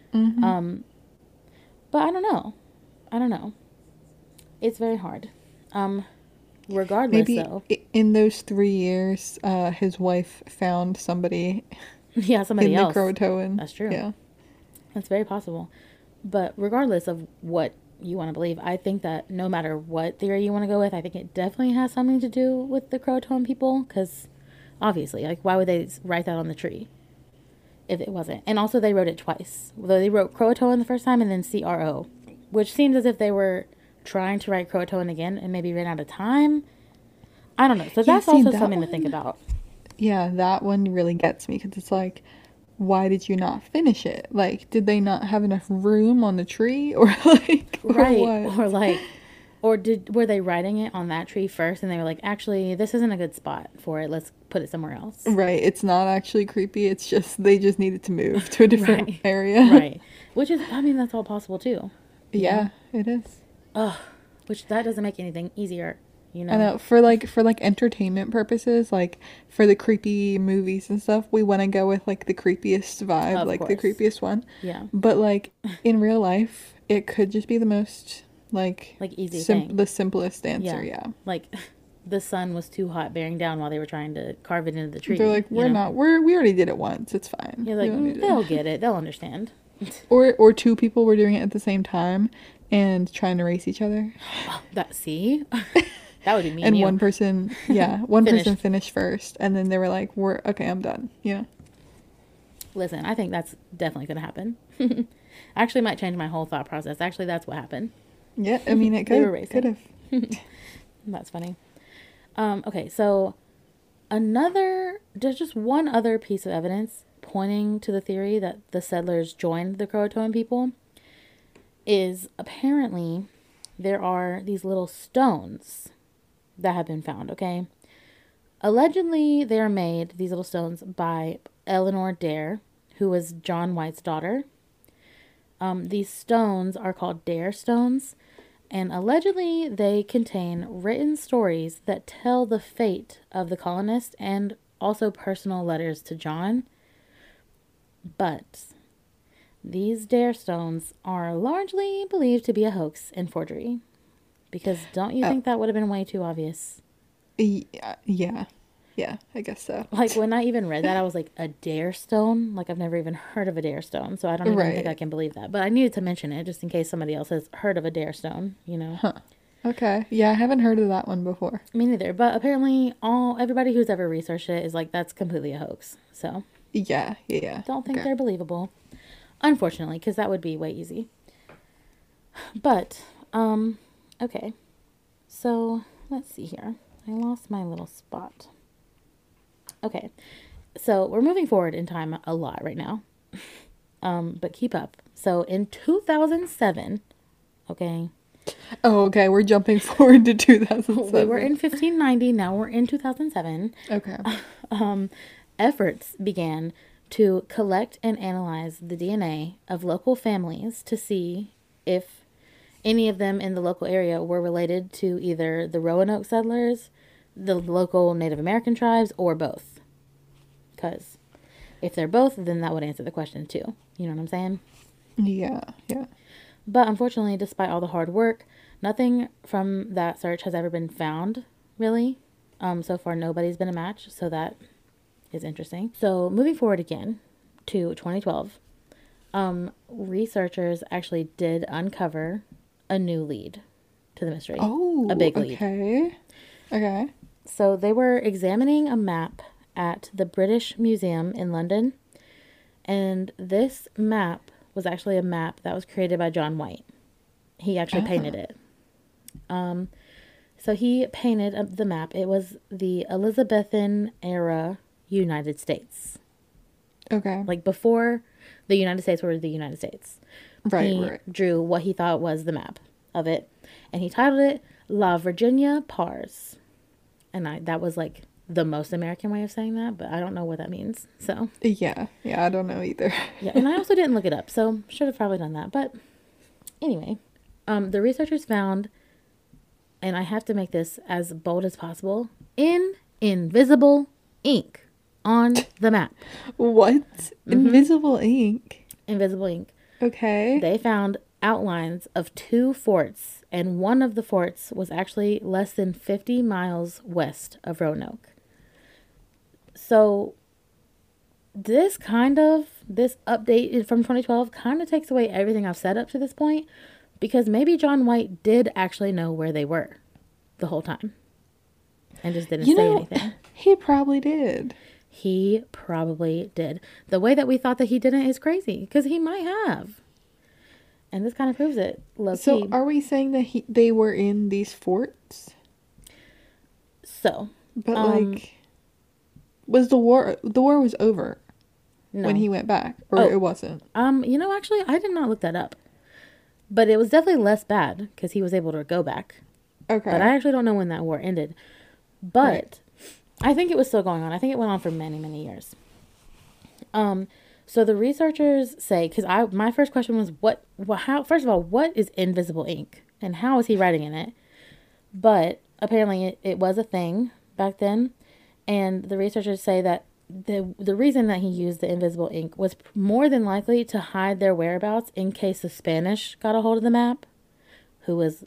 But I don't know. It's very hard. Regardless, Maybe though, in those 3 years, his wife found somebody yeah, somebody in else. the Croatoan. That's true. Yeah. That's very possible. But regardless of what you want to believe, I think that no matter what theory you want to go with, I think it definitely has something to do with the Croatoan people. Because obviously, like, why would they write that on the tree if it wasn't? And also, they wrote it twice. Though they wrote Croatoan the first time and then CRO, which seems as if they were trying to write Croatoan again and maybe ran out of time. I don't know. So that's see, also that something to think one- about. Yeah, that one really gets me because it's like, why did you not finish it? Like, did they not have enough room on the tree, or like, or Right. what? Or like, were they writing it on that tree first and they were like, actually, this isn't a good spot for it. Let's put it somewhere else. Right, it's not actually creepy. It's just they just needed to move to a different Right. area. Right. Which is, I mean, that's all possible too. Yeah, it is. Which that doesn't make anything easier, I know for entertainment purposes, like for the creepy movies and stuff, we want to go with like the creepiest vibe, Of like the course. creepiest one. Yeah. But like in real life, it could just be the most like Like, easy thing. the simplest answer. Yeah. Yeah. Like, the sun was too hot bearing down while they were trying to carve it into the tree. They're like, you we're know? not. We already did it once. It's fine. You're We like, don't need they'll to-" get it. They'll understand. Or two people were doing it at the same time and trying to race each other. See? That would be me And you. one person, one person Finished. finished first, and then they were like, "We're okay. I'm done." Yeah. Listen, I think that's definitely going to happen. Actually, might change my whole thought process. Actually, that's what happened. Yeah. I mean, it They were could racing. could have. That's funny. Okay, so there's just one other piece of evidence pointing to the theory that the settlers joined the Croatoan people is apparently there are these little stones that have been found, okay? Allegedly, they are made, these little stones, by Eleanor Dare, who was John White's daughter. These stones are called Dare stones, and allegedly they contain written stories that tell the fate of the colonists and also personal letters to John. But these Dare stones are largely believed to be a hoax and forgery. Because don't you think that would have been way too obvious? Yeah. Yeah, I guess so. Like, when I even read that, I was like, a Dare stone? Like, I've never even heard of a Dare stone, so I don't even think Right. I can believe that. But I needed to mention it just in case somebody else has heard of a Dare stone, you know? Okay. Yeah, I haven't heard of that one before. Me neither. But apparently, everybody who's ever researched it is like, that's completely a hoax. So, Yeah. don't think Okay. they're believable. Unfortunately, because that would be way easy. But, okay. So, let's see here. I lost my little spot. Okay. So, we're moving forward in time a lot right now. But keep up. So, in 2007, okay, Oh, okay. We're jumping forward to 2007. we were in 1590, now we're in 2007. Okay. Efforts began to collect and analyze the DNA of local families to see if any of them in the local area were related to either the Roanoke settlers, the local Native American tribes, or both. Because if they're both, then that would answer the question too. You know what I'm saying? Yeah. But unfortunately, despite all the hard work, nothing from that search has ever been found, really. So far, nobody's been a match, so that is interesting. So moving forward again to 2012, researchers actually did uncover a new lead to the mystery. Oh, a big lead. Okay. So they were examining a map at the British Museum in London, and this map was actually a map that was created by John White. He actually painted it. So he painted the map. It was the Elizabethan era United States. Okay. Like before the United States were the United States. Right, He right. drew what he thought was the map of it. And he titled it La Virginia Pars. And that was like the most American way of saying that, but I don't know what that means. So, Yeah, I don't know either. yeah. And I also didn't look it up, so should have probably done that. But anyway, the researchers found, and I have to make this as bold as possible, invisible ink on the map. What? Invisible ink? Invisible ink. Okay. They found outlines of 2 forts, and one of the forts was actually less than 50 miles west of Roanoke. So this update from 2012 kind of takes away everything I've said up to this point, because maybe John White did actually know where they were the whole time and just didn't say anything. He probably did. He probably did. The way that we thought that he didn't is crazy, because he might have. And this kind of proves it, low So key. are we saying that they were in these forts? So, But like, was the war was over no. when he went back, or Oh. it wasn't? Actually, I did not look that up. But it was definitely less bad because he was able to go back. Okay. But I actually don't know when that war ended. But Right. I think it was still going on. I think it went on for many, many years. So the researchers say, because my first question was, first of all, what is invisible ink? And how is he writing in it? But apparently it was a thing back then. And the researchers say that the reason that he used the invisible ink was more than likely to hide their whereabouts in case the Spanish got a hold of the map, who was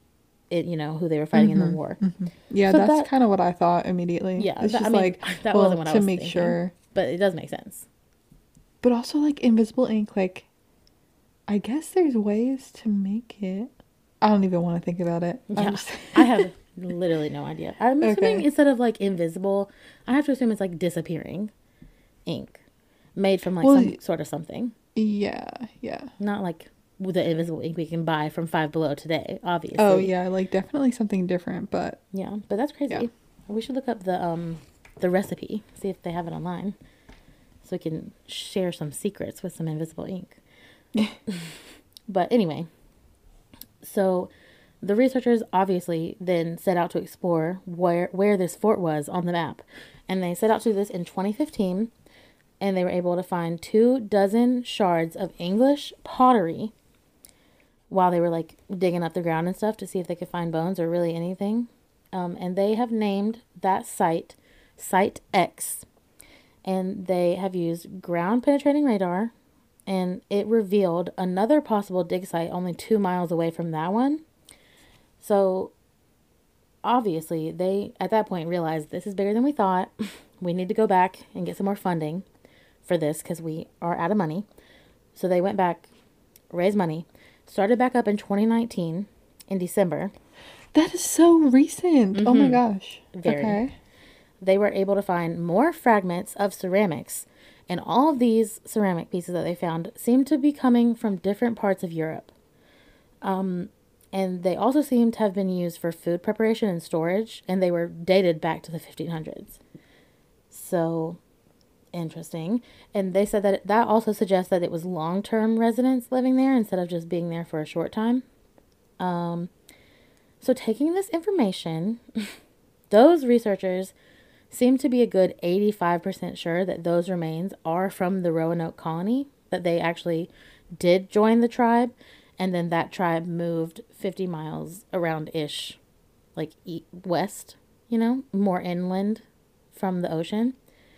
who they were fighting in the war. Yeah, So that's kind of what I thought immediately. Yeah, It's just I mean, like, that well, wasn't what I to was make thinking, sure. but it does make sense. But also, like, invisible ink, like, I guess there's ways to make it. I don't even want to think about it. Yeah, I have literally no idea. I'm assuming instead of like invisible, I have to assume it's like disappearing ink made from like some sort of something. Yeah. Not like the invisible ink we can buy from Five Below today, obviously. Oh yeah, like definitely something different, but yeah, but that's crazy. Yeah. We should look up the recipe, see if they have it online, so we can share some secrets with some invisible ink. But anyway, so the researchers obviously then set out to explore where this fort was on the map, and they set out to do this in 2015, and they were able to find 24 shards of English pottery while they were like digging up the ground and stuff to see if they could find bones or really anything. And they have named that Site X, and they have used ground penetrating radar, and it revealed another possible dig site only 2 miles away from that one. So obviously they at that point realized this is bigger than we thought. We need to go back and get some more funding for this because we are out of money. So they went back, raised money, started back up in 2019 in December. that is so recent. Oh my gosh. Very. Okay. They were able to find more fragments of ceramics, and all of these ceramic pieces that they found seemed to be coming from different parts of Europe. And they also seem to have been used for food preparation and storage, and they were dated back to the 1500s. So, interesting. And they said that that also suggests that it was long-term residents living there instead of just being there for a short time. So taking this information, those researchers seem to be a good 85% sure that those remains are from the Roanoke colony, that they actually did join the tribe, and then that tribe moved 50 miles around-ish, like west, more inland from the ocean.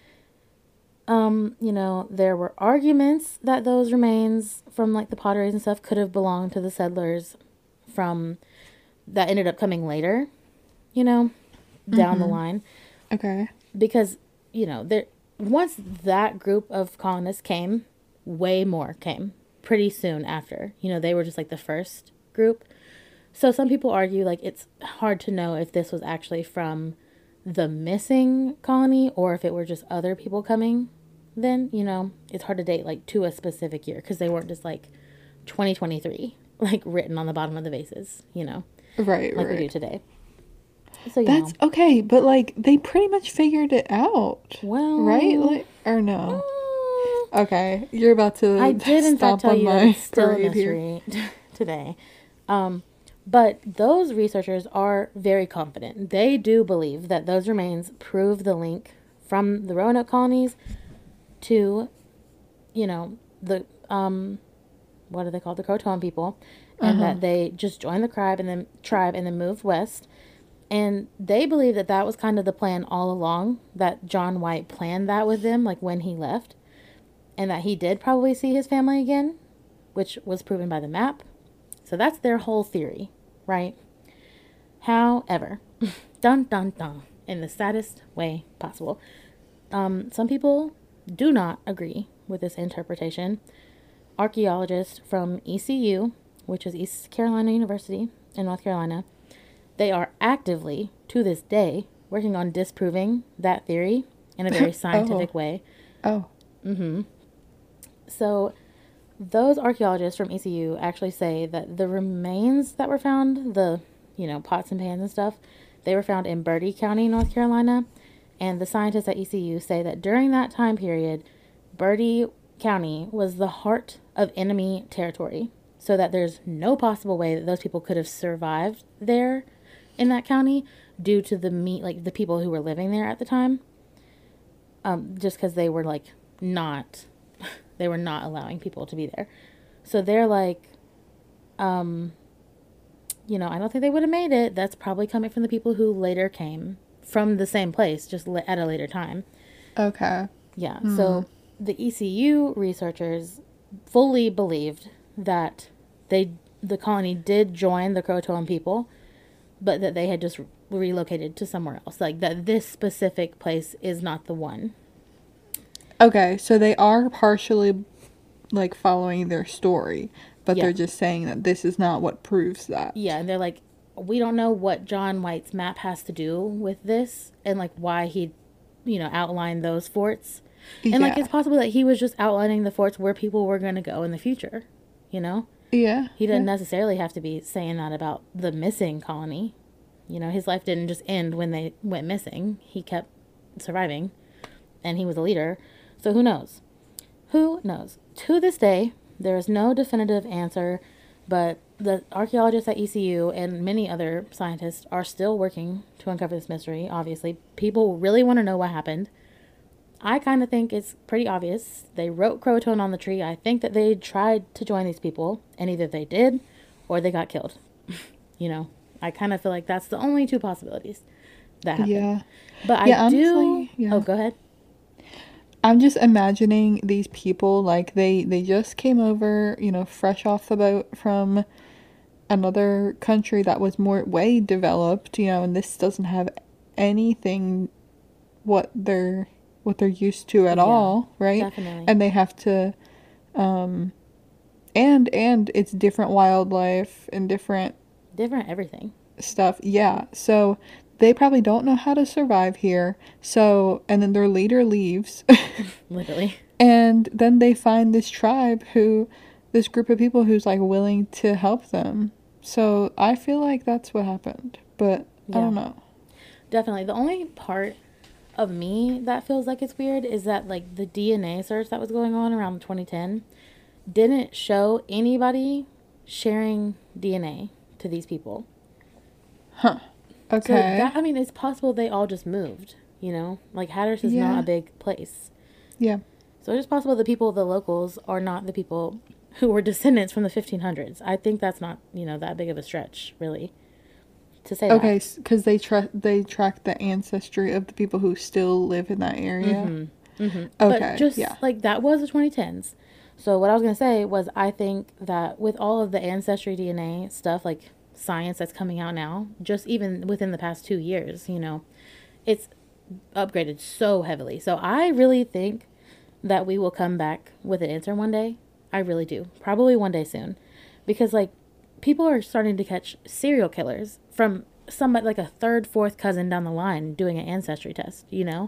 There were arguments that those remains from like the potteries and stuff could have belonged to the settlers that ended up coming later, down the line. Okay. Because, once that group of colonists came, way more came pretty soon after. They were just like the first group. So some people argue like it's hard to know if this was actually from the missing colony or if it were just other people coming then. It's hard to date like to a specific year because they weren't just like 2023 like written on the bottom of the vases, Right. like we do today. So that's okay, but like they pretty much figured it out. Well, right? Like, or no? Okay, you're about to. I did in fact tell you that it's still a mystery mystery today. But those researchers are very confident. They do believe that those remains prove the link from the Roanoke colonies to, the what are they called? The Croatoan people, and that they just joined the tribe and then moved west. And they believe that that was kind of the plan all along, that John White planned that with them, like when he left, and that he did probably see his family again, which was proven by the map. So that's their whole theory, right? However, dun dun dun, in the saddest way possible, some people do not agree with this interpretation. Archaeologists from ECU, which is East Carolina University in North Carolina, they are actively, to this day, working on disproving that theory in a very scientific way. Oh. So those archaeologists from ECU actually say that the remains that were found, the, pots and pans and stuff, they were found in Bertie County, North Carolina. And the scientists at ECU say that during that time period, Bertie County was the heart of enemy territory. So that there's no possible way that those people could have survived there in that county due to the people who were living there at the time. Just because they were not allowing people to be there. So they're like, I don't think they would have made it. That's probably coming from the people who later came from the same place, just at a later time. Okay. Yeah. So the ECU researchers fully believed that the colony did join the Croatoan people, but that they had just relocated to somewhere else. Like that this specific place is not the one. Okay, so they are partially like following their story, but Yeah. they're just saying that this is not what proves that. Yeah, and they're like, we don't know what John White's map has to do with this and like why he, outlined those forts. And like Yeah. it's possible that he was just outlining the forts where people were going to go in the future, you know? Yeah. He didn't necessarily have to be saying that about the missing colony. His life didn't just end when they went missing. He kept surviving and he was a leader. So who knows? Who knows? To this day, there is no definitive answer, but the archaeologists at ECU and many other scientists are still working to uncover this mystery. Obviously, people really want to know what happened. I kind of think it's pretty obvious. They wrote Croatoan on the tree. I think that they tried to join these people, and either they did or they got killed. I kind of feel like that's the only two possibilities that happened. Yeah. But Yeah, I do. honestly, yeah. Oh, go ahead. I'm just imagining these people like they just came over, fresh off the boat from another country that was way developed, and this doesn't have anything what they're used to at Yeah, all, right? definitely. And they have to and it's different wildlife and different Different everything. stuff. Yeah. So they probably don't know how to survive here. So, and then their leader leaves. Literally. And then they find this this group of people who's like willing to help them. So I feel like that's what happened. But I don't know. Definitely. The only part of me that feels like it's weird is that like the DNA search that was going on around 2010 didn't show anybody sharing DNA to these people. Okay. So that, it's possible they all just moved, Like Hatteras is not Yeah. a big place. Yeah. So it's possible the locals, are not the people who were descendants from the 1500s. I think that's not, that big of a stretch, really, to say Okay, that. because they track the ancestry of the people who still live in that area. Okay, But just yeah. like that was the 2010s. So what I was going to say was I think that with all of the ancestry DNA stuff, like science that's coming out now, just even within the past 2 years, it's upgraded so heavily. So I really think that we will come back with an answer one day. I really do. Probably one day soon. Because like people are starting to catch serial killers from somebody like a third, fourth cousin down the line doing an ancestry test, Yeah.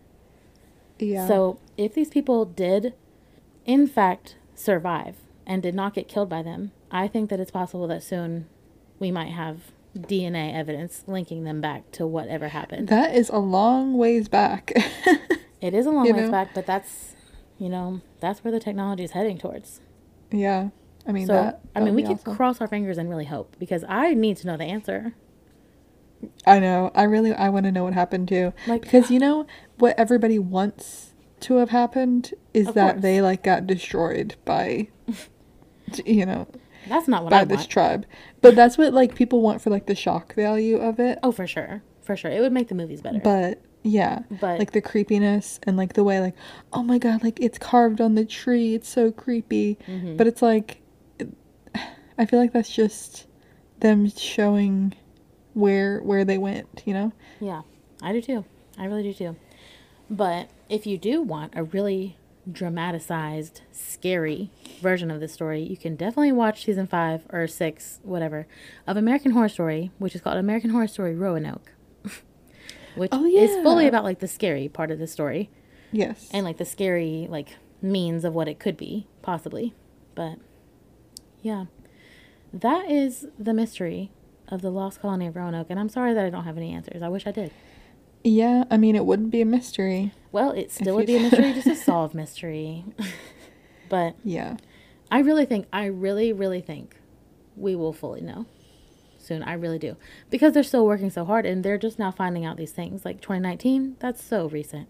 So if these people did in fact survive and did not get killed by them, I think that it's possible that soon we might have DNA evidence linking them back to whatever happened. That is a long ways back. It is a long You ways know? back, but that's where the technology is heading towards. Yeah. I mean, So, that we would be could awesome. cross our fingers and really hope, because I need to know the answer. I know. I want to know what happened too. Like- Because what everybody wants to have happened is Of that course. they like got destroyed by That's not what by I this want. tribe. But that's what like people want for like the shock value of it. Oh, for sure. For sure. It would make the movies better. But yeah, But- like the creepiness and like the way like, oh my god, like it's carved on the tree. It's so creepy. Mm-hmm. But it's like, I feel like that's just them showing where they went. Yeah, I do too. I really do too. But if you do want a really dramatized, scary version of this story, you can definitely watch season 5 or 6, whatever, of American Horror Story, which is called American Horror Story Roanoke, which Oh, is fully yeah. about like the scary part of the story Yes. and like the scary like means of what it could be, possibly. But yeah, that is the mystery of the lost colony of Roanoke, and I'm sorry that I don't have any answers. I wish I did. Yeah, I mean, it wouldn't be a mystery. Well, it still If would you- be a mystery just to solve mystery. But Yeah. I really, really think we will fully know soon. I really do. Because they're still working so hard and they're just now finding out these things. Like 2019, that's so recent.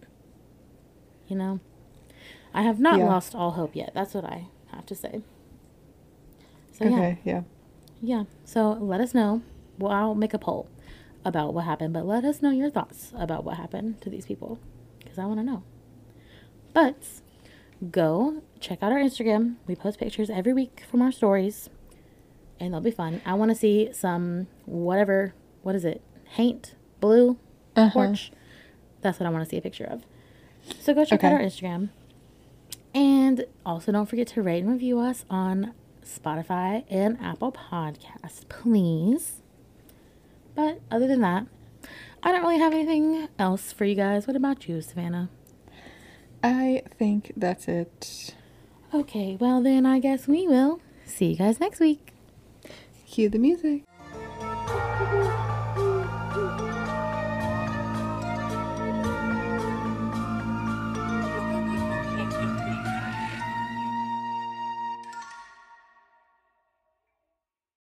I have not Yeah. lost all hope yet. That's what I have to say. So yeah. Okay, yeah. Yeah. So let us know. Well, I'll make a poll about what happened, but let us know your thoughts about what happened to these people, because I want to know. But go check out our Instagram. We post pictures every week from our stories, and they'll be fun. I want to see some whatever what is it? Haint blue Uh-huh. porch. That's what I want to see a picture of. So go check out our Okay. Instagram. And also don't forget to rate and review us on Spotify and Apple Podcasts, please. But other than that, I don't really have anything else for you guys. What about you, Savannah? I think that's it. Okay, well then I guess we will see you guys next week. Cue the music.